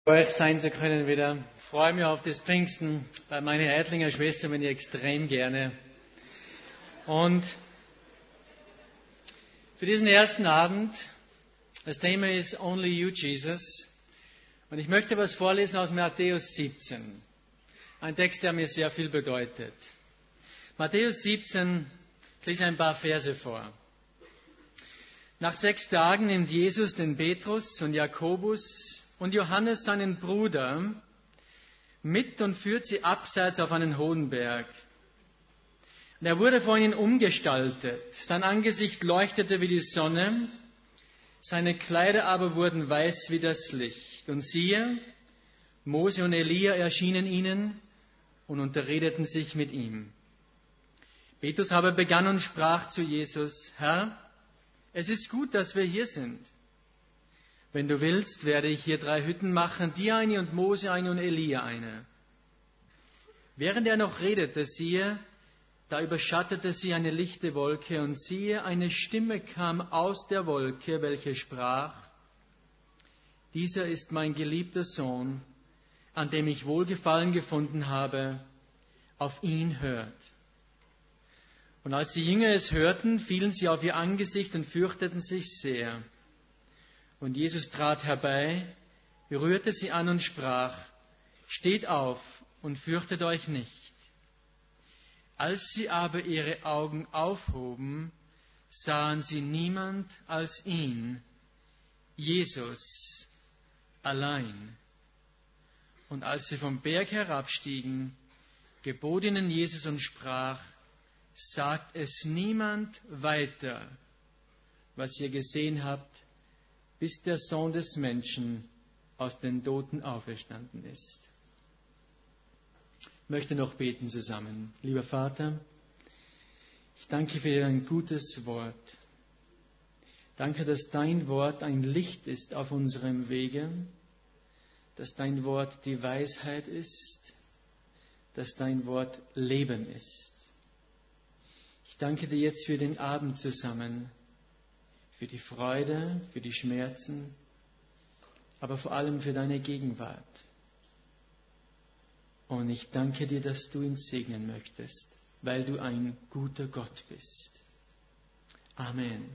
Bei euch sein zu können wieder. Ich freue mich auf das Pfingsten. Bei meiner Eidlinger Schwester bin ich extrem gerne. Und für diesen ersten Abend, das Thema ist Only You, Jesus. Und ich möchte was vorlesen aus Matthäus 17. Ein Text, der mir sehr viel bedeutet. Matthäus 17, ich lese ein paar Verse vor. Nach 6 Tagen nimmt Jesus den Petrus und Jakobus und Johannes, seinen Bruder, mit und führt sie abseits auf einen hohen Berg. Und er wurde vor ihnen umgestaltet. Sein Angesicht leuchtete wie die Sonne, seine Kleider aber wurden weiß wie das Licht. Und siehe, Mose und Elia erschienen ihnen und unterredeten sich mit ihm. Petrus aber begann und sprach zu Jesus: Herr, es ist gut, dass wir hier sind. Wenn du willst, werde ich hier 3 Hütten machen, dir eine und Mose eine und Elia eine. Während er noch redete, siehe, da überschattete sie eine lichte Wolke, und siehe, eine Stimme kam aus der Wolke, welche sprach: Dieser ist mein geliebter Sohn, an dem ich Wohlgefallen gefunden habe, auf ihn hört. Und als die Jünger es hörten, fielen sie auf ihr Angesicht und fürchteten sich sehr. Und Jesus trat herbei, rührte sie an und sprach: Steht auf und fürchtet euch nicht. Als sie aber ihre Augen aufhoben, sahen sie niemand als ihn, Jesus allein. Und als sie vom Berg herabstiegen, gebot ihnen Jesus und sprach: Sagt es niemand weiter, was ihr gesehen habt, bis der Sohn des Menschen aus den Toten auferstanden ist. Ich möchte noch beten zusammen. Lieber Vater, ich danke für dein gutes Wort. Danke, dass dein Wort ein Licht ist auf unserem Wege, dass dein Wort die Weisheit ist, dass dein Wort Leben ist. Ich danke dir jetzt für den Abend zusammen, für die Freude, für die Schmerzen, aber vor allem für deine Gegenwart. Und ich danke dir, dass du ihn segnen möchtest, weil du ein guter Gott bist. Amen.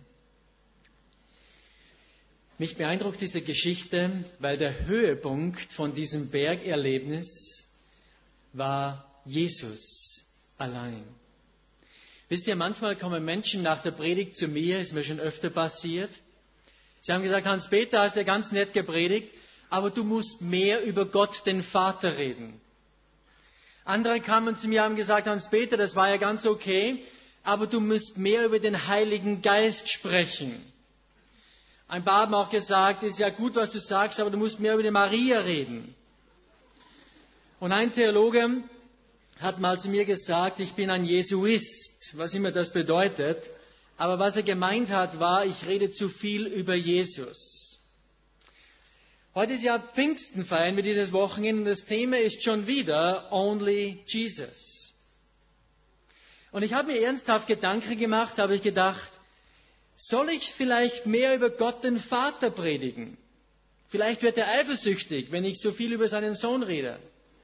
Mich beeindruckt diese Geschichte, weil der Höhepunkt von diesem Bergerlebnis war Jesus allein. Wisst ihr, manchmal kommen Menschen nach der Predigt zu mir, ist mir schon öfter passiert. Sie haben gesagt: Hans-Peter, hast ja ganz nett gepredigt, aber du musst mehr über Gott, den Vater, reden. Andere kamen zu mir und haben gesagt: Hans-Peter, das war ja ganz okay, aber du musst mehr über den Heiligen Geist sprechen. Ein paar haben auch gesagt: ist ja gut, was du sagst, aber du musst mehr über die Maria reden. Und ein Theologe hat mal zu mir gesagt, ich bin ein Jesuist, was immer das bedeutet. Aber was er gemeint hat, war, ich rede zu viel über Jesus. Heute ist ja Pfingsten, feiern wir dieses Wochenende, und das Thema ist schon wieder Only Jesus. Und ich habe mir ernsthaft Gedanken gemacht, habe ich gedacht, soll ich vielleicht mehr über Gott den Vater predigen? Vielleicht wird er eifersüchtig, wenn ich so viel über seinen Sohn rede.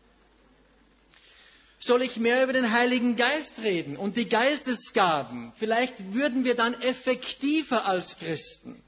Soll ich mehr über den Heiligen Geist reden und die Geistesgaben? Vielleicht würden wir dann effektiver als Christen.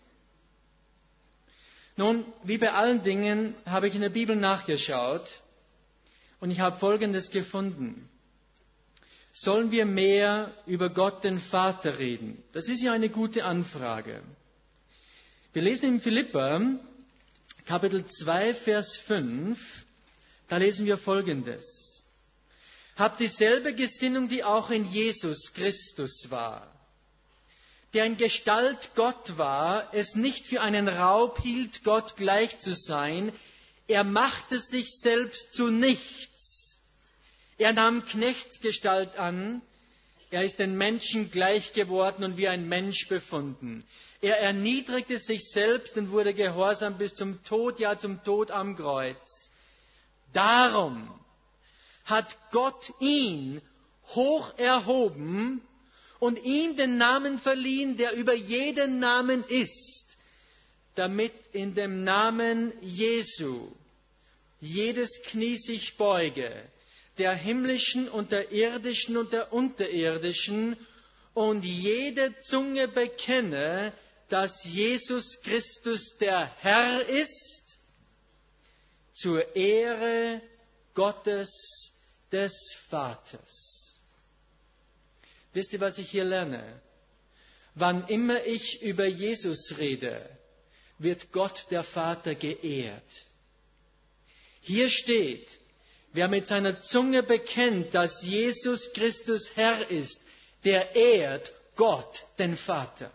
Nun, wie bei allen Dingen habe ich in der Bibel nachgeschaut und ich habe Folgendes gefunden. Sollen wir mehr über Gott den Vater reden? Das ist ja eine gute Anfrage. Wir lesen in Philipper, Kapitel 2, Vers 5, da lesen wir Folgendes. Habt dieselbe Gesinnung, die auch in Jesus Christus war, der in Gestalt Gott war, es nicht für einen Raub hielt, Gott gleich zu sein. Er machte sich selbst zu nichts. Er nahm Knechtsgestalt an. Er ist den Menschen gleich geworden und wie ein Mensch befunden. Er erniedrigte sich selbst und wurde gehorsam bis zum Tod, ja zum Tod am Kreuz. Darum hat Gott ihn hoch erhoben und ihm den Namen verliehen, der über jeden Namen ist, damit in dem Namen Jesu jedes Knie sich beuge, der himmlischen und der irdischen und der unterirdischen, und jede Zunge bekenne, dass Jesus Christus der Herr ist, zur Ehre Gottes des Vaters. Wisst ihr, was ich hier lerne? Wann immer ich über Jesus rede, wird Gott der Vater geehrt. Hier steht, wer mit seiner Zunge bekennt, dass Jesus Christus Herr ist, der ehrt Gott, den Vater.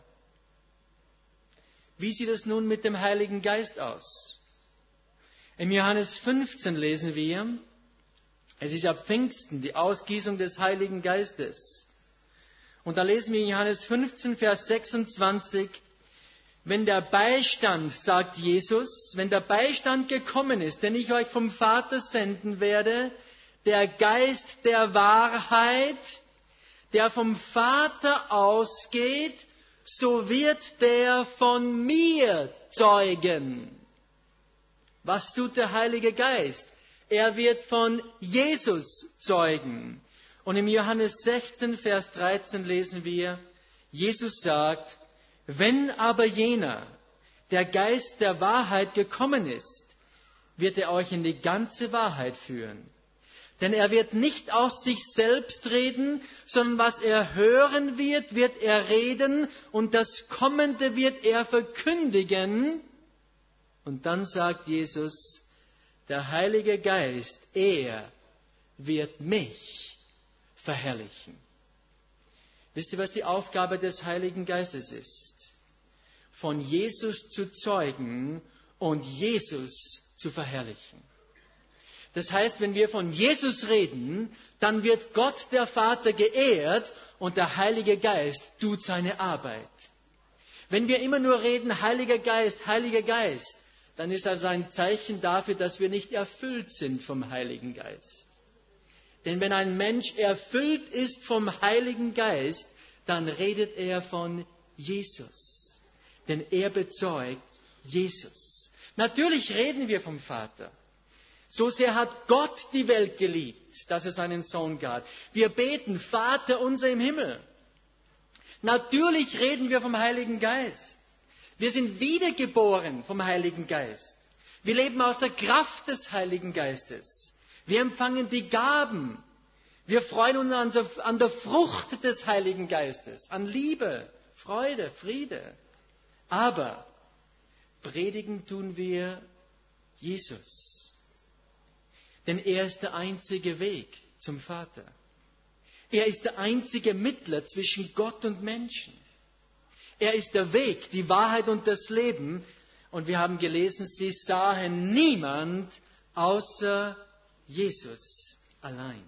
Wie sieht es nun mit dem Heiligen Geist aus? Im Johannes 15 lesen wir, es ist ja Pfingsten, die Ausgießung des Heiligen Geistes. Und da lesen wir in Johannes 15, Vers 26, wenn der Beistand, sagt Jesus, wenn der Beistand gekommen ist, den ich euch vom Vater senden werde, der Geist der Wahrheit, der vom Vater ausgeht, so wird der von mir zeugen. Was tut der Heilige Geist? Er wird von Jesus zeugen. Und im Johannes 16, Vers 13 lesen wir, Jesus sagt, wenn aber jener, der Geist der Wahrheit gekommen ist, wird er euch in die ganze Wahrheit führen. Denn er wird nicht aus sich selbst reden, sondern was er hören wird, wird er reden, und das Kommende wird er verkündigen. Und dann sagt Jesus, der Heilige Geist, er wird mich verherrlichen. Wisst ihr, was die Aufgabe des Heiligen Geistes ist? Von Jesus zu zeugen und Jesus zu verherrlichen. Das heißt, wenn wir von Jesus reden, dann wird Gott der Vater geehrt und der Heilige Geist tut seine Arbeit. Wenn wir immer nur reden, Heiliger Geist, dann ist das ein Zeichen dafür, dass wir nicht erfüllt sind vom Heiligen Geist. Denn wenn ein Mensch erfüllt ist vom Heiligen Geist, dann redet er von Jesus. Denn er bezeugt Jesus. Natürlich reden wir vom Vater. So sehr hat Gott die Welt geliebt, dass es seinen Sohn gab. Wir beten, Vater unser im Himmel. Natürlich reden wir vom Heiligen Geist. Wir sind wiedergeboren vom Heiligen Geist. Wir leben aus der Kraft des Heiligen Geistes. Wir empfangen die Gaben. Wir freuen uns an der Frucht des Heiligen Geistes, an Liebe, Freude, Friede. Aber predigen tun wir Jesus. Denn er ist der einzige Weg zum Vater. Er ist der einzige Mittler zwischen Gott und Menschen. Er ist der Weg, die Wahrheit und das Leben. Und wir haben gelesen, sie sahen niemand außer Jesus allein.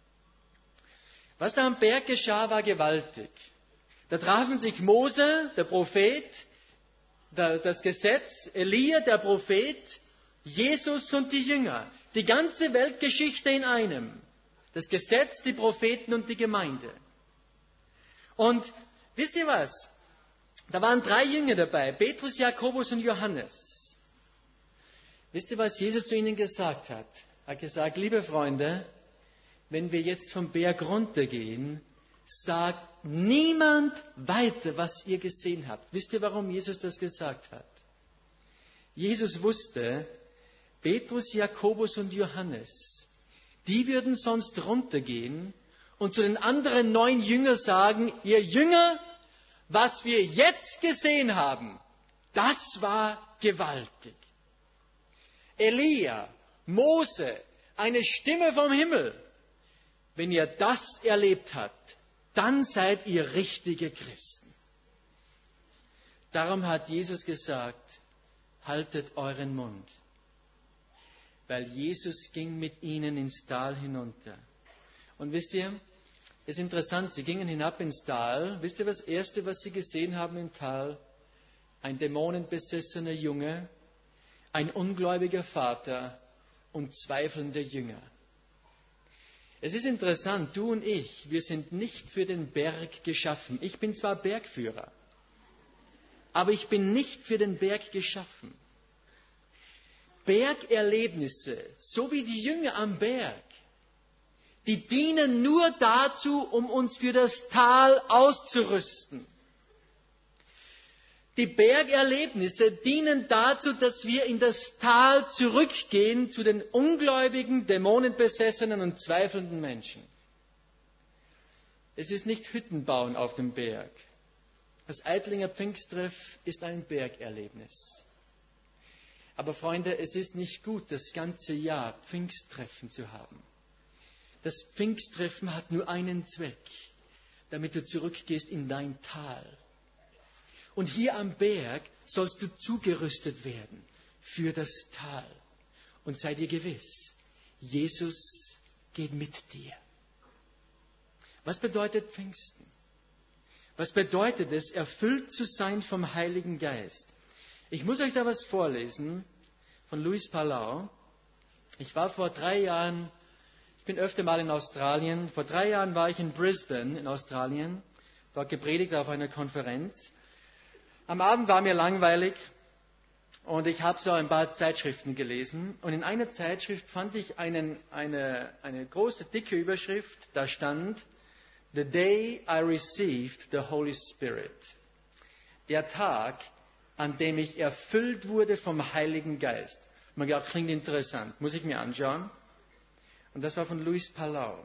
Was da am Berg geschah, war gewaltig. Da trafen sich Mose, der Prophet, das Gesetz, Elia, der Prophet, Jesus und die Jünger. Die ganze Weltgeschichte in einem. Das Gesetz, die Propheten und die Gemeinde. Und wisst ihr was? Da waren 3 Jünger dabei, Petrus, Jakobus und Johannes. Wisst ihr, was Jesus zu ihnen gesagt hat? Er hat gesagt, liebe Freunde, wenn wir jetzt vom Berg runtergehen, sagt niemand weiter, was ihr gesehen habt. Wisst ihr, warum Jesus das gesagt hat? Jesus wusste, Petrus, Jakobus und Johannes, die würden sonst runtergehen und zu den anderen 9 Jüngern sagen, ihr Jünger, was wir jetzt gesehen haben, das war gewaltig. Elia, Mose, eine Stimme vom Himmel. Wenn ihr das erlebt habt, dann seid ihr richtige Christen. Darum hat Jesus gesagt, haltet euren Mund. Weil Jesus ging mit ihnen ins Tal hinunter. Und wisst ihr, es ist interessant, sie gingen hinab ins Tal. Wisst ihr, das Erste, was sie gesehen haben im Tal? Ein dämonenbesessener Junge, ein ungläubiger Vater und zweifelnde Jünger. Es ist interessant, du und ich, wir sind nicht für den Berg geschaffen. Ich bin zwar Bergerlebnisse, so wie die Jünger am Berg, die dienen nur dazu, um uns für das Tal auszurüsten. Die Bergerlebnisse dienen dazu, dass wir in das Tal zurückgehen zu den ungläubigen, dämonenbesessenen und zweifelnden Menschen. Es ist nicht Hüttenbauen auf dem Berg. Das Eitlinger Pfingsttreff ist ein Bergerlebnis. Aber Freunde, es ist nicht gut, das ganze Jahr Pfingsttreffen zu haben. Das Pfingsttreffen hat nur einen Zweck, damit du zurückgehst in dein Tal. Und hier am Berg sollst du zugerüstet werden für das Tal. Und sei dir gewiss, Jesus geht mit dir. Was bedeutet Pfingsten? Was bedeutet es, erfüllt zu sein vom Heiligen Geist? Ich muss euch da was vorlesen von Luis Palau. Ich war vor 3 Jahren, ich bin öfter mal in Australien. Vor 3 Jahren war ich in Brisbane in Australien, dort gepredigt auf einer Konferenz. Am Abend war mir langweilig und ich habe so ein paar Zeitschriften gelesen. Und in einer Zeitschrift fand ich eine große, dicke Überschrift. Da stand, The day I received the Holy Spirit. Der Tag, an dem ich erfüllt wurde vom Heiligen Geist. Man gedacht, klingt interessant, muss ich mir anschauen. Und das war von Luis Palau.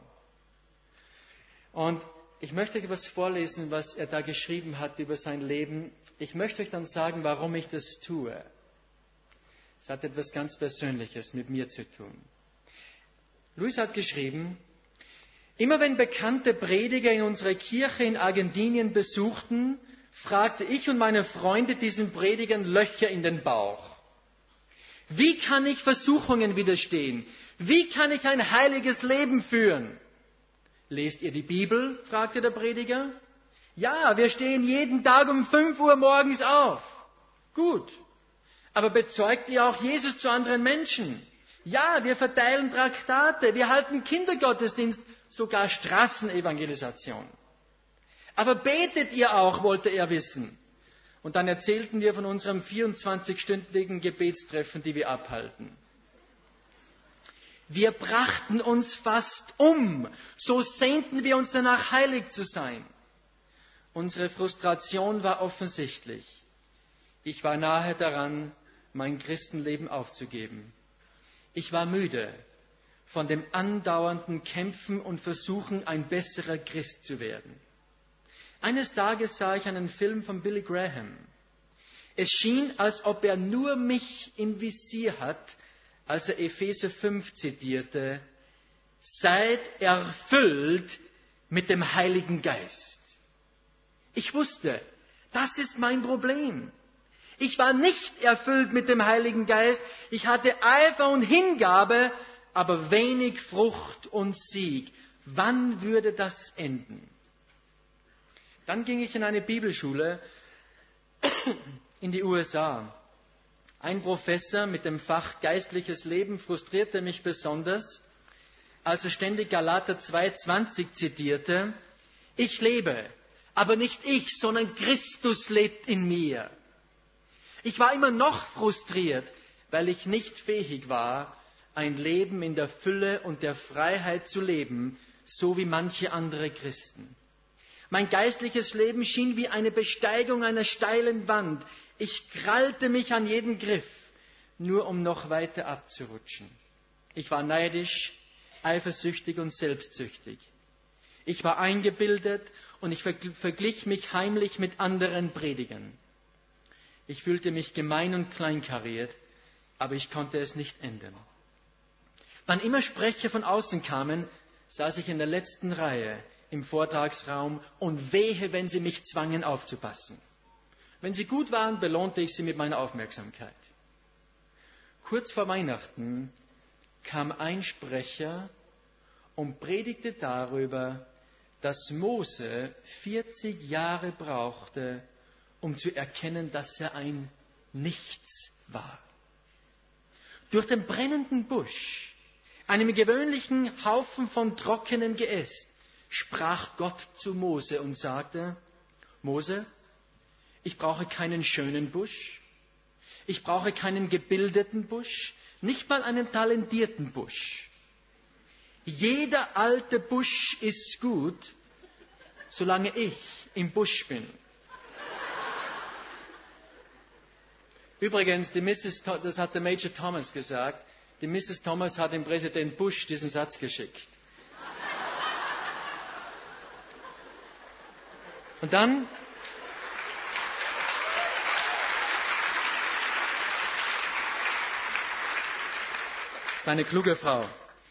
Und ich möchte euch etwas vorlesen, was er da geschrieben hat über sein Leben. Ich möchte euch dann sagen, warum ich das tue. Es hat etwas ganz Persönliches mit mir zu tun. Luis hat geschrieben, immer wenn bekannte Prediger in unserer Kirche in Argentinien besuchten, fragte ich und meine Freunde diesen Predigern Löcher in den Bauch. Wie kann ich Versuchungen widerstehen? Wie kann ich ein heiliges Leben führen? Lest ihr die Bibel? Fragte der Prediger. Ja, wir stehen jeden Tag um 5 Uhr morgens auf. Gut. Aber bezeugt ihr auch Jesus zu anderen Menschen? Ja, wir verteilen Traktate, wir halten Kindergottesdienst, sogar Straßenevangelisation. Aber betet ihr auch, wollte er wissen. Und dann erzählten wir von unserem 24-stündigen Gebetstreffen, die wir abhalten. Wir brachten uns fast um. So sehnten wir uns danach, heilig zu sein. Unsere Frustration war offensichtlich. Ich war nahe daran, mein Christenleben aufzugeben. Ich war müde von dem andauernden Kämpfen und Versuchen, ein besserer Christ zu werden. Eines Tages sah ich einen Film von Billy Graham. Es schien, als ob er nur mich im Visier hat, als er Epheser 5 zitierte, seid erfüllt mit dem Heiligen Geist. Ich wusste, das ist mein Problem. Ich war nicht erfüllt mit dem Heiligen Geist. Ich hatte Eifer und Hingabe, aber wenig Frucht und Sieg. Wann würde das enden? Dann ging ich in eine Bibelschule in die USA. Ein Professor mit dem Fach Geistliches Leben frustrierte mich besonders, als er ständig Galater 2,20 zitierte. Ich lebe, aber nicht ich, sondern Christus lebt in mir. Ich war immer noch frustriert, weil ich nicht fähig war, ein Leben in der Fülle und der Freiheit zu leben, so wie manche andere Christen. Mein geistliches Leben schien wie eine Besteigung einer steilen Wand. Ich krallte mich an jeden Griff, nur um noch weiter abzurutschen. Ich war neidisch, eifersüchtig und selbstsüchtig. Ich war eingebildet und ich verglich mich heimlich mit anderen Predigern. Ich fühlte mich gemein und kleinkariert, aber ich konnte es nicht ändern. Wann immer Sprecher von außen kamen, saß ich in der letzten Reihe im Vortragsraum und wehe, wenn sie mich zwangen aufzupassen. Wenn sie gut waren, belohnte ich sie mit meiner Aufmerksamkeit. Kurz vor Weihnachten kam ein Sprecher und predigte darüber, dass Mose 40 Jahre brauchte, um zu erkennen, dass er ein Nichts war. Durch den brennenden Busch, einem gewöhnlichen Haufen von trockenem Geäst, sprach Gott zu Mose und sagte, Mose, ich brauche keinen schönen Busch, ich brauche keinen gebildeten Busch, Nicht mal einen talentierten Busch. Jeder alte Busch ist gut, solange ich im Busch bin. Übrigens, das hat der Major Thomas gesagt, die Mrs. Thomas hat dem Präsident Bush diesen Satz geschickt. Und dann seine kluge Frau.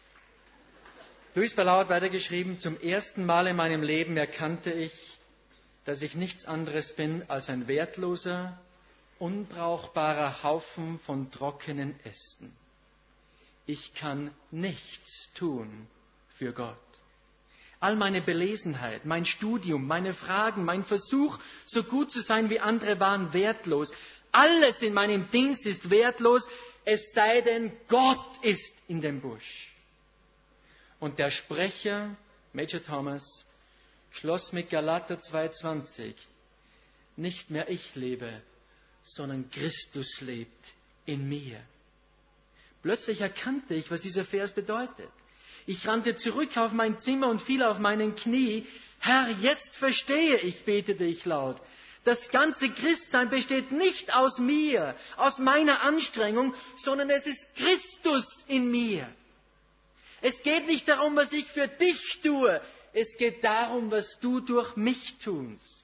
Luis Palau hat weitergeschrieben, zum ersten Mal in meinem Leben erkannte ich, dass ich nichts anderes bin als ein wertloser, unbrauchbarer Haufen von trockenen Ästen. Ich kann nichts tun für Gott. All meine Belesenheit, mein Studium, meine Fragen, mein Versuch, so gut zu sein wie andere, waren wertlos. Alles in meinem Dienst ist wertlos, es sei denn, Gott ist in dem Busch. Und der Sprecher, Major Thomas, schloss mit Galater 2,20, nicht mehr ich lebe, sondern Christus lebt in mir. Plötzlich erkannte ich, was dieser Vers bedeutet. Ich rannte zurück auf mein Zimmer und fiel auf meinen Knie. Herr, jetzt verstehe ich, betete ich laut. Das ganze Christsein besteht nicht aus mir, aus meiner Anstrengung, sondern es ist Christus in mir. Es geht nicht darum, was ich für dich tue. Es geht darum, was du durch mich tust.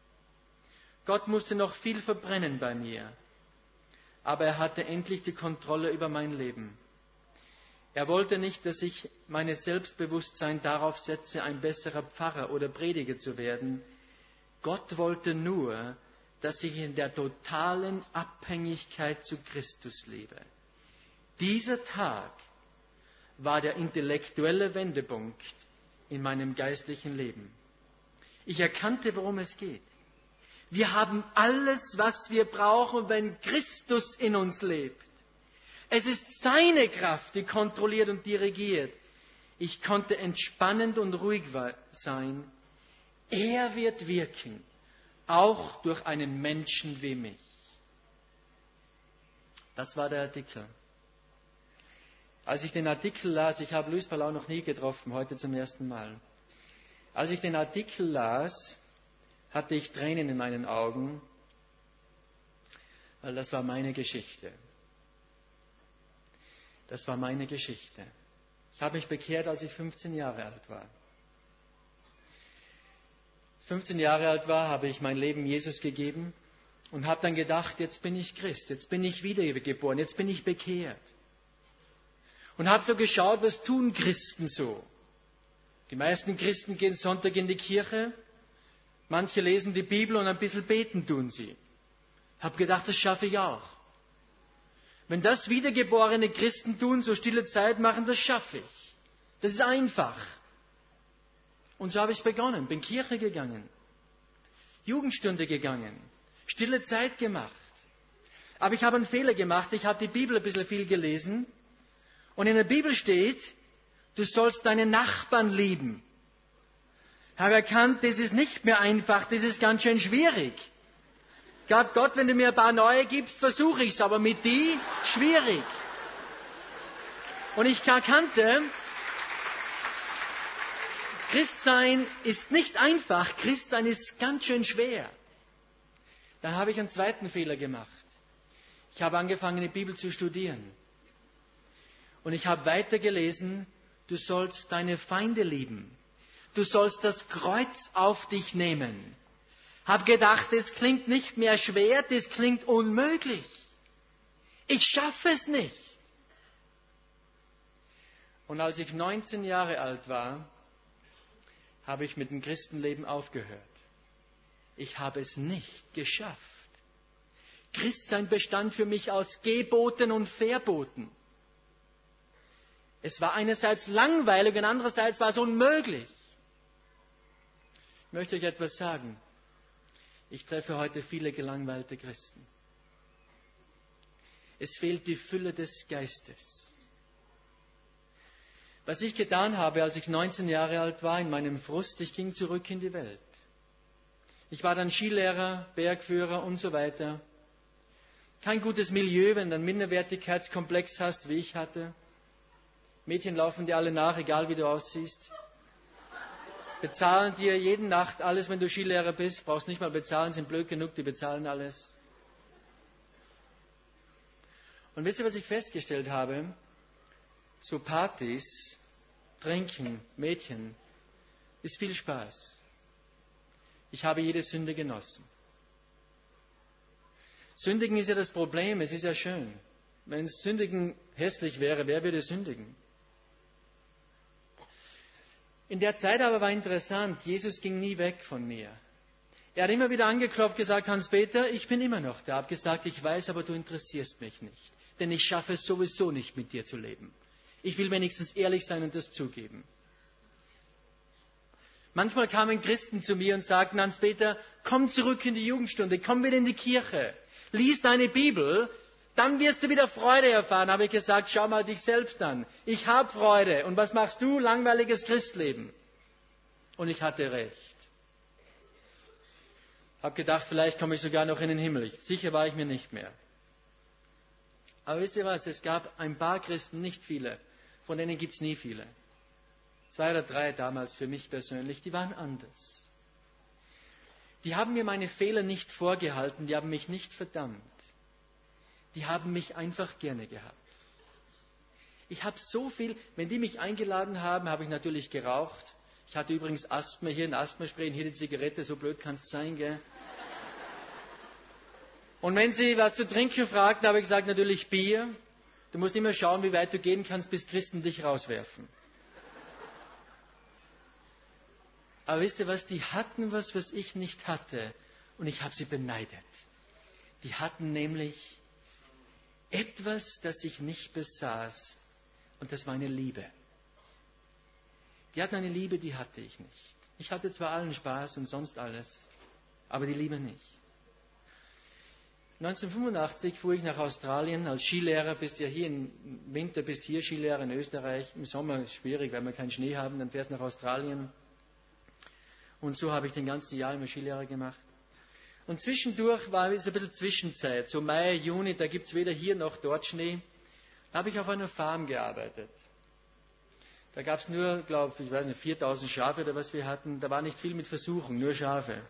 Gott musste noch viel verbrennen bei mir. Aber er hatte endlich die Kontrolle über mein Leben. Er wollte nicht, dass ich mein Selbstbewusstsein darauf setze, ein besserer Pfarrer oder Prediger zu werden. Gott wollte nur, dass ich in der totalen Abhängigkeit zu Christus lebe. Dieser Tag war der intellektuelle Wendepunkt in meinem geistlichen Leben. Ich erkannte, worum es geht. Wir haben alles, was wir brauchen, wenn Christus in uns lebt. Es ist seine Kraft, die kontrolliert und dirigiert. Ich konnte entspannend und ruhig sein. Er wird wirken, auch durch einen Menschen wie mich. Das war der Artikel. Als ich den Artikel las, ich habe Luis Palau noch nie getroffen, heute zum ersten Mal. Als ich den Artikel las, hatte ich Tränen in meinen Augen, weil das war meine Geschichte. Das war meine Geschichte. Ich habe mich bekehrt, als ich 15 Jahre alt war. 15 Jahre alt war, habe ich mein Leben Jesus gegeben und habe dann gedacht, jetzt bin ich Christ, jetzt bin ich wiedergeboren, jetzt bin ich bekehrt. Und habe so geschaut, was tun Christen so? Die meisten Christen gehen Sonntag in die Kirche, manche lesen die Bibel und ein bisschen beten tun sie. Habe gedacht, das schaffe ich auch. Wenn das wiedergeborene Christen tun, so stille Zeit machen, das schaffe ich. Das ist einfach. Und so habe ich begonnen, bin Kirche gegangen, Jugendstunde gegangen, stille Zeit gemacht. Aber ich habe einen Fehler gemacht, ich habe die Bibel ein bisschen viel gelesen und in der Bibel steht, du sollst deinen Nachbarn lieben. Ich habe erkannt, das ist nicht mehr einfach, das ist ganz schön schwierig. Gab Gott, wenn du mir ein paar neue gibst, versuche ich es, aber mit die schwierig. Und ich erkannte, Christsein ist nicht einfach, Christsein ist ganz schön schwer. Dann habe ich einen zweiten Fehler gemacht. Ich habe angefangen, die Bibel zu studieren. Und ich habe weitergelesen, du sollst deine Feinde lieben. Du sollst das Kreuz auf dich nehmen. Habe gedacht, das klingt nicht mehr schwer, das klingt unmöglich. Ich schaffe es nicht. Und als ich 19 Jahre alt war, habe ich mit dem Christenleben aufgehört. Ich habe es nicht geschafft. Christsein bestand für mich aus Geboten und Verboten. Es war einerseits langweilig und andererseits war es unmöglich. Ich möchte euch etwas sagen. Ich treffe heute viele gelangweilte Christen. Es fehlt die Fülle des Geistes. Was ich getan habe, als ich 19 Jahre alt war, in meinem Frust, ich ging zurück in die Welt. Ich war dann Skilehrer, Bergführer und so weiter. Kein gutes Milieu, wenn du einen Minderwertigkeitskomplex hast, wie ich hatte. Mädchen laufen dir alle nach, egal wie du aussiehst. Bezahlen dir jede Nacht alles, wenn du Skilehrer bist. Brauchst nicht mal bezahlen, sind blöd genug, die bezahlen alles. Und wisst ihr, was ich festgestellt habe? So Partys, Trinken, Mädchen, ist viel Spaß. Ich habe jede Sünde genossen. Sündigen ist ja das Problem, es ist ja schön. Wenn Sündigen hässlich wäre, wer würde sündigen? In der Zeit aber war interessant, Jesus ging nie weg von mir. Er hat immer wieder angeklopft, gesagt, Hans-Peter, ich bin immer noch da. Ich habe gesagt, ich weiß, aber du interessierst mich nicht. Denn ich schaffe es sowieso nicht, mit dir zu leben. Ich will wenigstens ehrlich sein und das zugeben. Manchmal kamen Christen zu mir und sagten, Hans-Peter, komm zurück in die Jugendstunde, komm wieder in die Kirche, lies deine Bibel, dann wirst du wieder Freude erfahren. Habe ich gesagt, schau mal dich selbst an. Ich habe Freude. Und was machst du? Langweiliges Christleben. Und ich hatte recht. Habe gedacht, vielleicht komme ich sogar noch in den Himmel. Sicher war ich mir nicht mehr. Aber wisst ihr was? Es gab ein paar Christen, nicht viele. Von denen gibt es nie viele. 2 oder 3 damals für mich persönlich, die waren anders. Die haben mir meine Fehler nicht vorgehalten, die haben mich nicht verdammt. Die haben mich einfach gerne gehabt. Ich habe so viel, wenn die mich eingeladen haben, habe ich natürlich geraucht. Ich hatte übrigens Asthma, hier ein Asthmaspray und hier die Zigarette, so blöd kann es sein, gell? Und wenn sie was zu trinken fragten, habe ich gesagt, natürlich Bier. Du musst immer schauen, wie weit du gehen kannst, bis Christen dich rauswerfen. Aber wisst ihr was, die hatten was ich nicht hatte. Und ich habe sie beneidet. Die hatten nämlich etwas, das ich nicht besaß. Und das war eine Liebe. Die hatten eine Liebe, die hatte ich nicht. Ich hatte zwar allen Spaß und sonst alles, aber die Liebe nicht. 1985 fuhr ich nach Australien als Skilehrer. Bist ja hier im Winter, bist hier Skilehrer in Österreich. Im Sommer ist es schwierig, weil wir keinen Schnee haben. Dann fährst du nach Australien. Und so habe ich den ganzen Jahr immer Skilehrer gemacht. Und zwischendurch war es ein bisschen Zwischenzeit. So Mai, Juni, da gibt es weder hier noch dort Schnee. Da habe ich auf einer Farm gearbeitet. Da gab es nur, glaube ich, weiß nicht, 4000 Schafe oder was wir hatten. Da war nicht viel mit Versuchen, nur Schafe.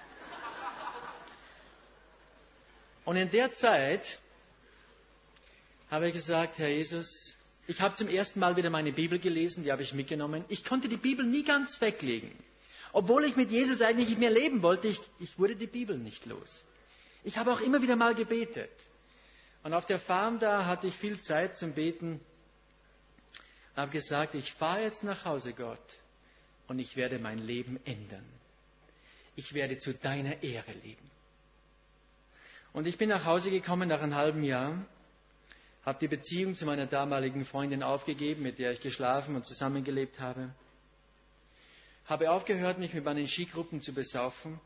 Und in der Zeit habe ich gesagt, Herr Jesus, ich habe zum ersten Mal wieder meine Bibel gelesen, die habe ich mitgenommen. Ich konnte die Bibel nie ganz weglegen. Obwohl ich mit Jesus eigentlich nicht mehr leben wollte, ich wurde die Bibel nicht los. Ich habe auch immer wieder mal gebetet. Und auf der Farm da hatte ich viel Zeit zum Beten. Ich habe gesagt, ich fahre jetzt nach Hause, Gott, und ich werde mein Leben ändern. Ich werde zu deiner Ehre leben. Und ich bin nach Hause gekommen nach einem halben Jahr, habe die Beziehung zu meiner damaligen Freundin aufgegeben, mit der ich geschlafen und zusammengelebt habe. Habe aufgehört, mich mit meinen Skigruppen zu besaufen.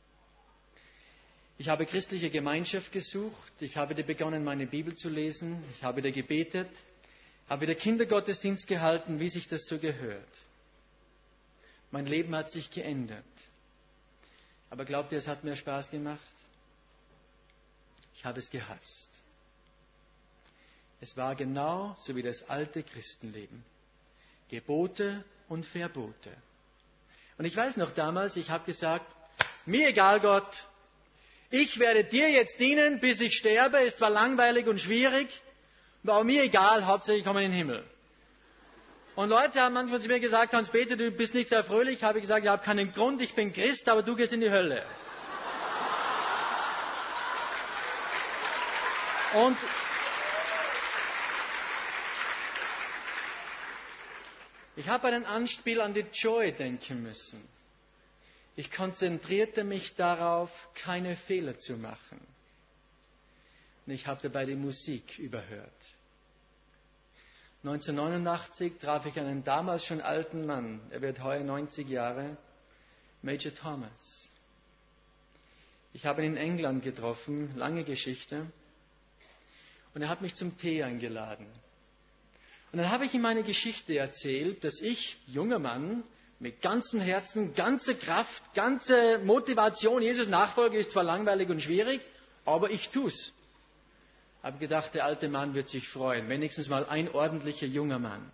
Ich habe christliche Gemeinschaft gesucht. Ich habe wieder begonnen, meine Bibel zu lesen. Ich habe wieder gebetet. Habe wieder Kindergottesdienst gehalten, wie sich das so gehört. Mein Leben hat sich geändert. Aber glaubt ihr, es hat mir Spaß gemacht? Ich habe es gehasst. Es war genau so wie das alte Christenleben. Gebote und Verbote. Und ich weiß noch damals, ich habe gesagt, mir egal Gott, ich werde dir jetzt dienen, bis ich sterbe, ist zwar langweilig und schwierig, aber mir egal, Hauptsache ich komme in den Himmel. Und Leute haben manchmal zu mir gesagt, Hans-Peter, du bist nicht sehr fröhlich. Habe ich gesagt, ich habe keinen Grund, ich bin Christ, aber du gehst in die Hölle. Und ich habe einen Anspiel an die Joy denken müssen. Ich konzentrierte mich darauf, keine Fehler zu machen. Und ich habe dabei die Musik überhört. 1989 traf ich einen damals schon alten Mann, er wird heuer 90 Jahre, Major Thomas. Ich habe ihn in England getroffen, lange Geschichte. Und er hat mich zum Tee eingeladen. Und dann habe ich ihm meine Geschichte erzählt, dass ich, junger Mann, mit ganzem Herzen, ganzer Kraft, ganze Motivation, Jesus nachfolge, ist zwar langweilig und schwierig, aber ich tu's. Habe gedacht, der alte Mann wird sich freuen. Wenigstens mal ein ordentlicher junger Mann.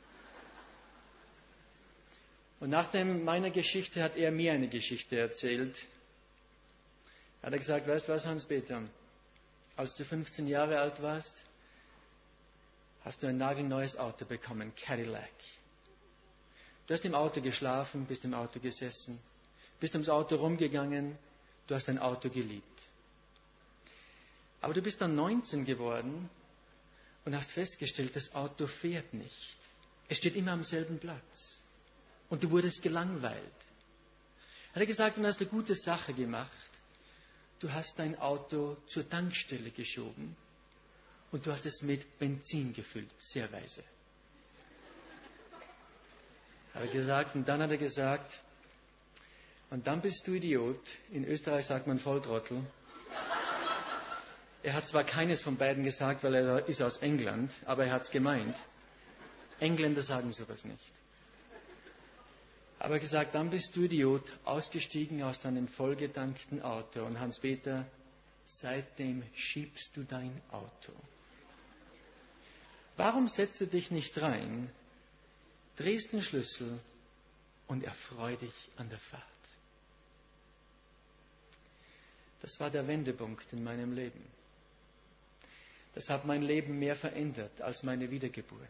Und nach meiner Geschichte hat er mir eine Geschichte erzählt. Hat er gesagt, weißt du was, Hans-Peter? Als du 15 Jahre alt warst, hast du ein nagelneues Auto bekommen, Cadillac. Du hast im Auto geschlafen, bist im Auto gesessen, bist ums Auto rumgegangen, du hast dein Auto geliebt. Aber du bist dann 19 geworden und hast festgestellt, das Auto fährt nicht. Es steht immer am selben Platz. Und du wurdest gelangweilt. Hat er gesagt, dann hast du eine gute Sache gemacht. Du hast dein Auto zur Tankstelle geschoben und du hast es mit Benzin gefüllt. Sehr weise. Hat er gesagt, und dann hat er gesagt, und dann bist du Idiot. In Österreich sagt man Volltrottel. Er hat zwar keines von beiden gesagt, weil er ist aus England, aber er hat es gemeint. Engländer sagen sowas nicht. Aber gesagt, dann bist du Idiot, ausgestiegen aus deinem vollgetankten Auto. Und Hans-Peter, seitdem schiebst du dein Auto. Warum setzt du dich nicht rein, drehst den Schlüssel und erfreu dich an der Fahrt? Das war der Wendepunkt in meinem Leben. Das hat mein Leben mehr verändert als meine Wiedergeburt.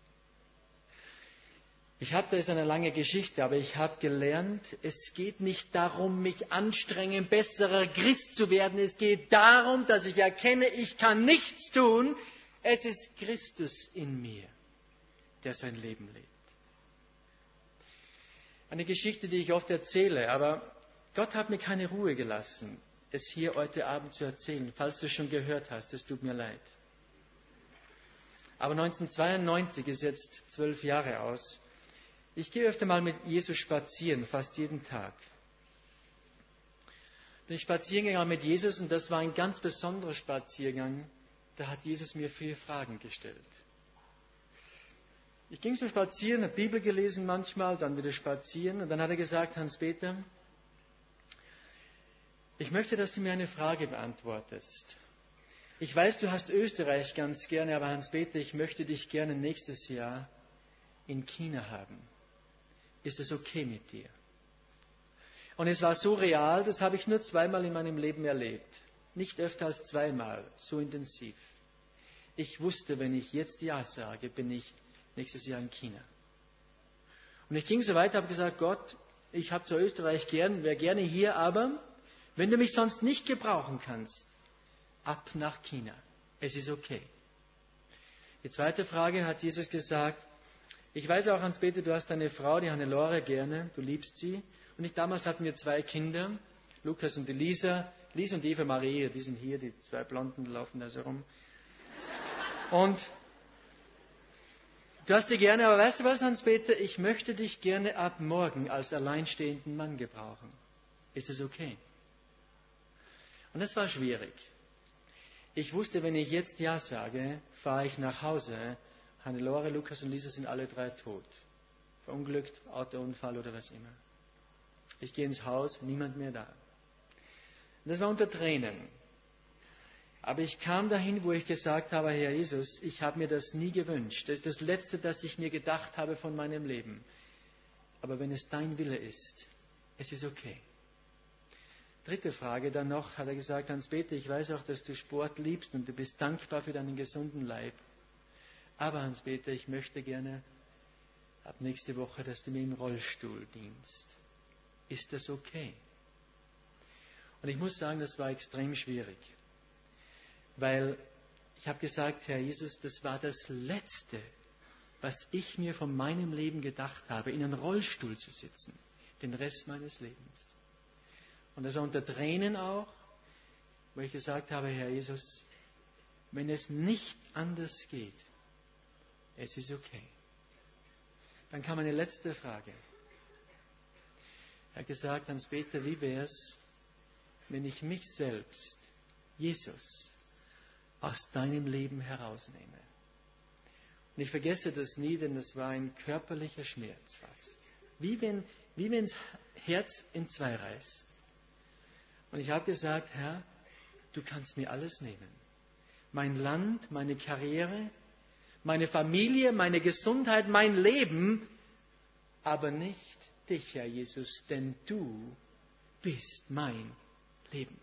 Das ist eine lange Geschichte, aber ich habe gelernt, es geht nicht darum, mich anstrengen, besserer Christ zu werden. Es geht darum, dass ich erkenne, ich kann nichts tun. Es ist Christus in mir, der sein Leben lebt. Eine Geschichte, die ich oft erzähle, aber Gott hat mir keine Ruhe gelassen, es hier heute Abend zu erzählen. Falls du es schon gehört hast, es tut mir leid. Aber 1992 ist jetzt 12 Jahre aus. Ich gehe öfter mal mit Jesus spazieren, fast jeden Tag. Bin ich spazieren gegangen mit Jesus und das war ein ganz besonderer Spaziergang. Da hat Jesus mir 4 Fragen gestellt. Ich ging so spazieren, habe Bibel gelesen manchmal, dann wieder spazieren und dann hat er gesagt, Hans-Peter, ich möchte, dass du mir eine Frage beantwortest. Ich weiß, du hast Österreich ganz gerne, aber Hans-Peter, ich möchte dich gerne nächstes Jahr in China haben. Ist es okay mit dir? Und es war so real, das habe ich nur 2-mal in meinem Leben erlebt. Nicht öfter als 2-mal, so intensiv. Ich wusste, wenn ich jetzt Ja sage, bin ich nächstes Jahr in China. Und ich ging so weiter, habe gesagt, Gott, ich habe zwar Österreich gern, wäre gerne hier, aber wenn du mich sonst nicht gebrauchen kannst, ab nach China. Es ist okay. Die zweite Frage hat Jesus gesagt, ich weiß auch, Hans-Peter, du hast eine Frau, die Hannelore, gerne, du liebst sie. Und damals hatten wir 2 Kinder, Lukas und Elisa. Lisa und Eva Maria, die sind hier, die 2 Blonden laufen da so rum. Und du hast die gerne, aber weißt du was, Hans-Peter, ich möchte dich gerne ab morgen als alleinstehenden Mann gebrauchen. Ist das okay? Und das war schwierig. Ich wusste, wenn ich jetzt Ja sage, fahre ich nach Hause. Hannelore, Lukas und Lisa sind alle 3 tot. Verunglückt, Autounfall oder was immer. Ich gehe ins Haus, niemand mehr da. Und das war unter Tränen. Aber ich kam dahin, wo ich gesagt habe, Herr Jesus, ich habe mir das nie gewünscht. Das ist das Letzte, das ich mir gedacht habe von meinem Leben. Aber wenn es dein Wille ist, es ist okay. 3. Frage dann noch, hat er gesagt, Hans-Peter, ich weiß auch, dass du Sport liebst und du bist dankbar für deinen gesunden Leib. Aber Hans-Peter, ich möchte gerne ab nächste Woche, dass du mir im Rollstuhl dienst. Ist das okay? Und ich muss sagen, das war extrem schwierig. Weil ich habe gesagt, Herr Jesus, das war das Letzte, was ich mir von meinem Leben gedacht habe, in einen Rollstuhl zu sitzen, den Rest meines Lebens. Und das war unter Tränen auch, wo ich gesagt habe, Herr Jesus, wenn es nicht anders geht, es ist okay. Dann kam eine letzte Frage. Er hat gesagt, Hans-Peter, wie wäre es, wenn ich mich selbst, Jesus, aus deinem Leben herausnehme? Und ich vergesse das nie, denn das war ein körperlicher Schmerz fast. Wie wenn das Herz in 2 reißt. Und ich habe gesagt, Herr, du kannst mir alles nehmen. mein Land, meine Karriere, meine Familie, meine Gesundheit, mein Leben, aber nicht dich, Herr Jesus, denn du bist mein Leben.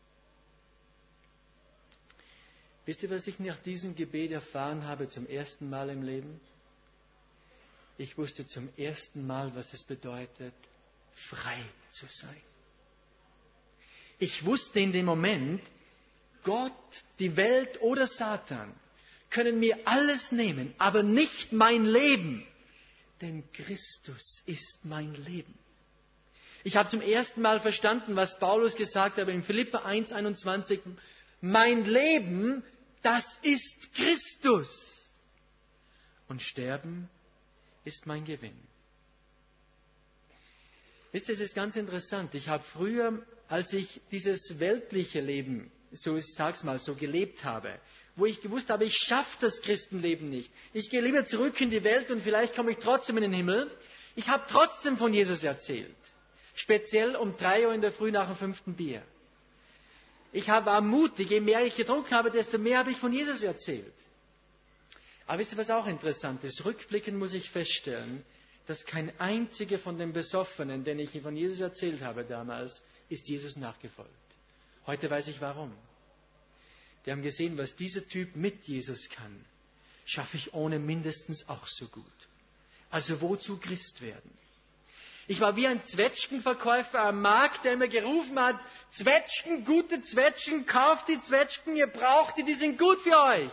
Wisst ihr, was ich nach diesem Gebet erfahren habe zum ersten Mal im Leben? Ich wusste zum ersten Mal, was es bedeutet, frei zu sein. Ich wusste in dem Moment, Gott, die Welt oder Satan können mir alles nehmen, aber nicht mein Leben, denn Christus ist mein Leben. Ich habe zum ersten Mal verstanden, was Paulus gesagt hat in Philipper 1,21. Mein Leben, das ist Christus. Und Sterben ist mein Gewinn. Wisst ihr, es ist ganz interessant. Ich habe früher, als ich dieses weltliche Leben, so ich sag's mal, so gelebt habe, wo ich gewusst habe, ich schaffe das Christenleben nicht. Ich gehe lieber zurück in die Welt und vielleicht komme ich trotzdem in den Himmel. Ich habe trotzdem von Jesus erzählt. Speziell um 3 Uhr in der Früh nach dem 5. Bier. Ich war mutig. Je mehr ich getrunken habe, desto mehr habe ich von Jesus erzählt. Aber wisst ihr, was auch interessant ist? Rückblickend muss ich feststellen, dass kein einziger von den Besoffenen, den ich von Jesus erzählt habe damals, ist Jesus nachgefolgt. Heute weiß ich warum. Die haben gesehen, was dieser Typ mit Jesus kann, schaffe ich ohne mindestens auch so gut. Also wozu Christ werden? Ich war wie ein Zwetschgenverkäufer am Markt, der mir gerufen hat, Zwetschgen, gute Zwetschgen, kauft die Zwetschgen, ihr braucht die sind gut für euch.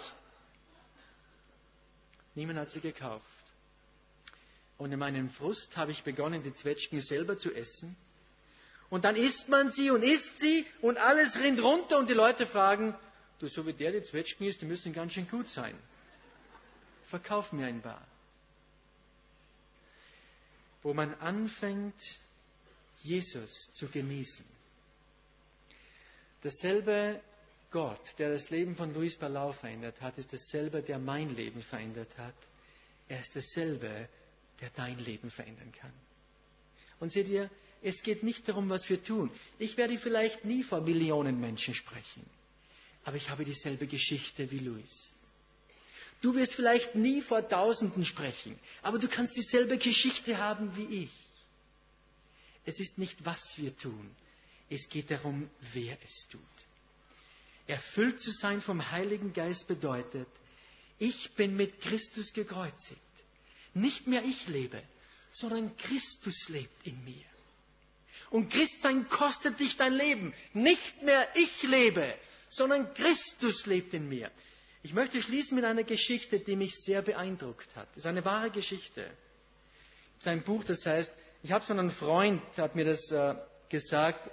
Niemand hat sie gekauft. Und in meinem Frust habe ich begonnen, die Zwetschgen selber zu essen. Und dann isst man sie und alles rinnt runter und die Leute fragen, du, so wie der die Zwetschgen isst, die müssen ganz schön gut sein. Verkauf mir ein paar. Wo man anfängt, Jesus zu genießen. Dasselbe Gott, der das Leben von Luis Palau verändert hat, ist dasselbe, der mein Leben verändert hat. Er ist dasselbe, der dein Leben verändern kann. Und seht ihr, es geht nicht darum, was wir tun. Ich werde vielleicht nie vor Millionen Menschen sprechen, aber ich habe dieselbe Geschichte wie Luis. Du wirst vielleicht nie vor Tausenden sprechen, aber du kannst dieselbe Geschichte haben wie ich. Es ist nicht, was wir tun, es geht darum, wer es tut. Erfüllt zu sein vom Heiligen Geist bedeutet, ich bin mit Christus gekreuzigt. Nicht mehr ich lebe, sondern Christus lebt in mir. Und Christsein kostet dich dein Leben. Nicht mehr ich lebe, sondern Christus lebt in mir. Ich möchte schließen mit einer Geschichte, die mich sehr beeindruckt hat. Es ist eine wahre Geschichte. Es ist ein Buch, das heißt, ich habe von einem Freund, hat mir das gesagt.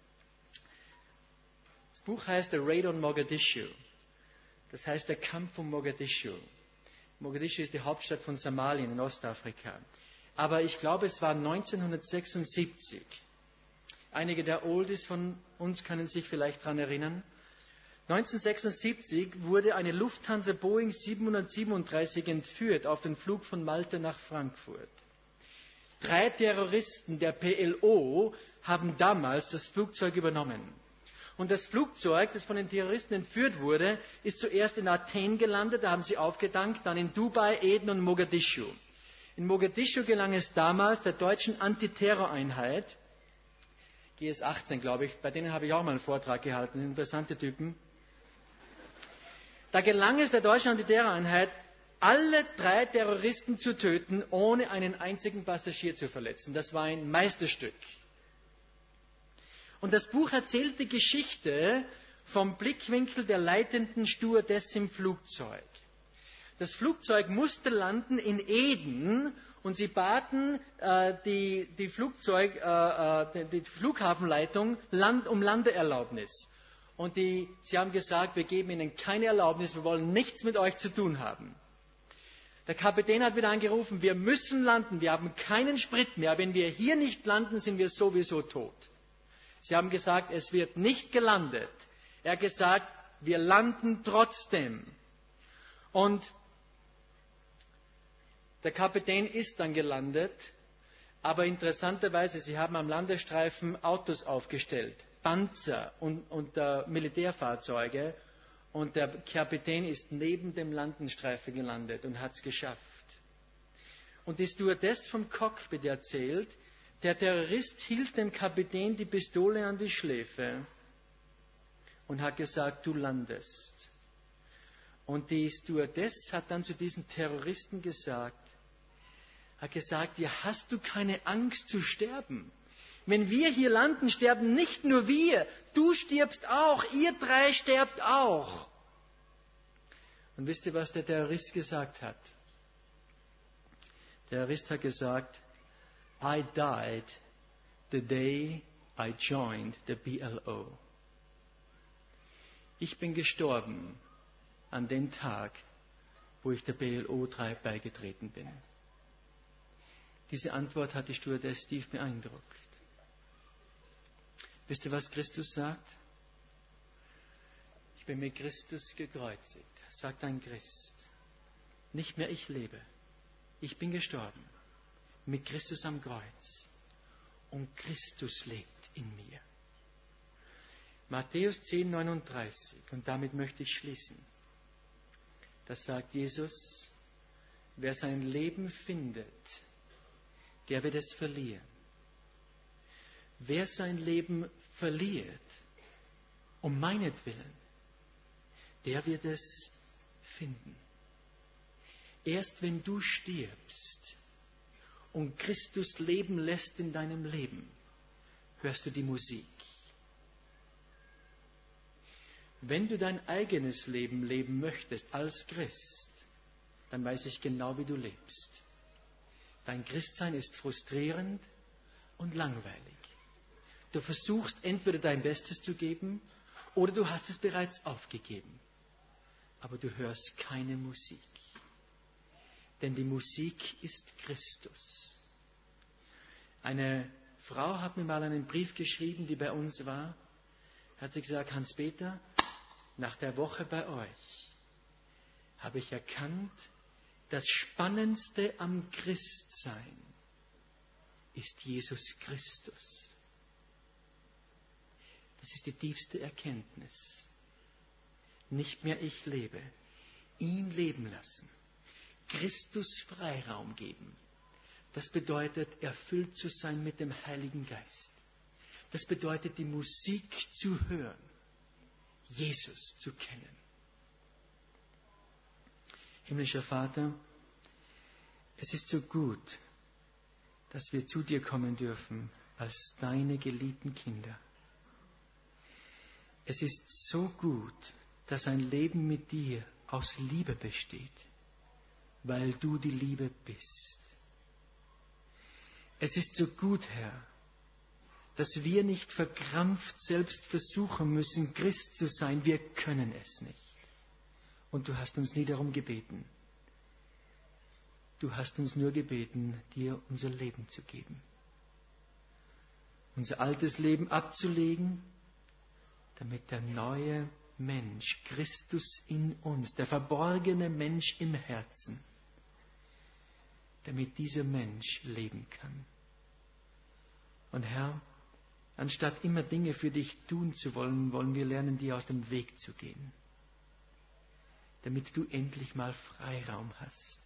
Das Buch heißt The Raid on Mogadischu. Das heißt der Kampf um Mogadischu. Mogadischu ist die Hauptstadt von Somalien in Ostafrika. Aber ich glaube, es war 1976. Einige der Oldies von uns können sich vielleicht daran erinnern. 1976 wurde eine Lufthansa Boeing 737 entführt auf den Flug von Malta nach Frankfurt. 3 Terroristen der PLO haben damals das Flugzeug übernommen. Und das Flugzeug, das von den Terroristen entführt wurde, ist zuerst in Athen gelandet, da haben sie aufgetankt, dann in Dubai, Eden und Mogadischu. In Mogadischu gelang es damals der deutschen Antiterroreinheit, GS-18 glaube ich, bei denen habe ich auch mal einen Vortrag gehalten, interessante Typen. Da gelang es der deutschen Antiterroreinheit, alle 3 Terroristen zu töten, ohne einen einzigen Passagier zu verletzen. Das war ein Meisterstück. Und das Buch erzählt die Geschichte vom Blickwinkel der leitenden Stewardess im Flugzeug. Das Flugzeug musste landen in Eden und sie baten die Flughafenleitung um Landeerlaubnis. Und sie haben gesagt, wir geben Ihnen keine Erlaubnis, wir wollen nichts mit euch zu tun haben. Der Kapitän hat wieder angerufen, wir müssen landen, wir haben keinen Sprit mehr, wenn wir hier nicht landen, sind wir sowieso tot. Sie haben gesagt, es wird nicht gelandet. Er hat gesagt, wir landen trotzdem. Und der Kapitän ist dann gelandet, aber interessanterweise, sie haben am Landestreifen Autos aufgestellt, Panzer und Militärfahrzeuge. Und der Kapitän ist neben dem Landenstreifen gelandet und hat es geschafft. Und die Stewardess vom Cockpit erzählt, der Terrorist hielt dem Kapitän die Pistole an die Schläfe und hat gesagt, du landest. Und die Stewardess hat dann zu diesem Terroristen gesagt, ja, hast du keine Angst zu sterben? Wenn wir hier landen, sterben nicht nur wir, du stirbst auch, ihr drei sterbt auch. Und wisst ihr, was der Terrorist gesagt hat? Der Terrorist hat gesagt, I died the day I joined the PLO. Ich bin gestorben an dem Tag, wo ich der PLO beigetreten bin. Diese Antwort hat die Stewardess tief beeindruckt. Wisst ihr, was Christus sagt? Ich bin mit Christus gekreuzigt, sagt ein Christ. Nicht mehr ich lebe, ich bin gestorben mit Christus am Kreuz und Christus lebt in mir. Matthäus 10,39, und damit möchte ich schließen. Das sagt Jesus, wer sein Leben findet, der wird es verlieren. Wer sein Leben verliert, um meinetwillen, der wird es finden. Erst wenn du stirbst und Christus leben lässt in deinem Leben, hörst du die Musik. Wenn du dein eigenes Leben leben möchtest als Christ, dann weiß ich genau, wie du lebst. Dein Christsein ist frustrierend und langweilig. Du versuchst entweder dein Bestes zu geben oder du hast es bereits aufgegeben. Aber du hörst keine Musik. Denn die Musik ist Christus. Eine Frau hat mir mal einen Brief geschrieben, die bei uns war. Hat sie gesagt, Hans-Peter, nach der Woche bei euch habe ich erkannt, das Spannendste am Christsein ist Jesus Christus. Das ist die tiefste Erkenntnis. Nicht mehr ich lebe, ihn leben lassen. Christus Freiraum geben. Das bedeutet, erfüllt zu sein mit dem Heiligen Geist. Das bedeutet, die Musik zu hören, Jesus zu kennen. Himmlischer Vater, es ist so gut, dass wir zu dir kommen dürfen als deine geliebten Kinder. Es ist so gut, dass ein Leben mit dir aus Liebe besteht, weil du die Liebe bist. Es ist so gut, Herr, dass wir nicht verkrampft selbst versuchen müssen, Christ zu sein. Wir können es nicht. Und du hast uns nie darum gebeten. Du hast uns nur gebeten, dir unser Leben zu geben. Unser altes Leben abzulegen, damit der neue Mensch, Christus in uns, der verborgene Mensch im Herzen, damit dieser Mensch leben kann. Und Herr, anstatt immer Dinge für dich tun zu wollen, wollen wir lernen, dir aus dem Weg zu gehen, damit du endlich mal Freiraum hast.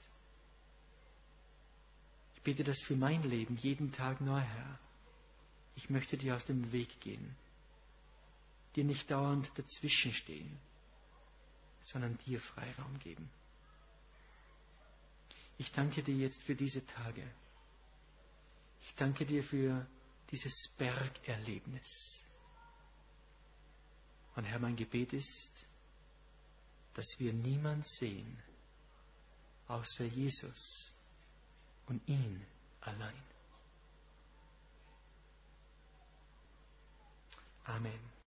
Ich bete das für mein Leben jeden Tag neu, Herr. Ich möchte dir aus dem Weg gehen, dir nicht dauernd dazwischenstehen, sondern dir Freiraum geben. Ich danke dir jetzt für diese Tage. Ich danke dir für dieses Bergerlebnis. Und Herr, mein Gebet ist, dass wir niemand sehen, außer Jesus und ihn allein. Amen.